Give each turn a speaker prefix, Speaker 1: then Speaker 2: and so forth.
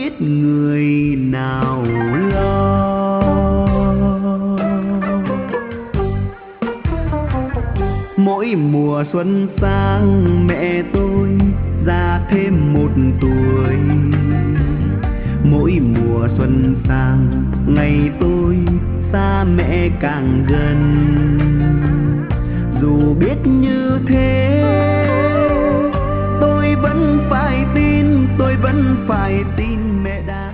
Speaker 1: biết người nào lo. Mỗi mùa xuân sang mẹ tôi già thêm một tuổi. Mỗi mùa xuân sang ngày tôi xa mẹ càng gần. Dù biết như thế tôi vẫn phải tin mẹ đã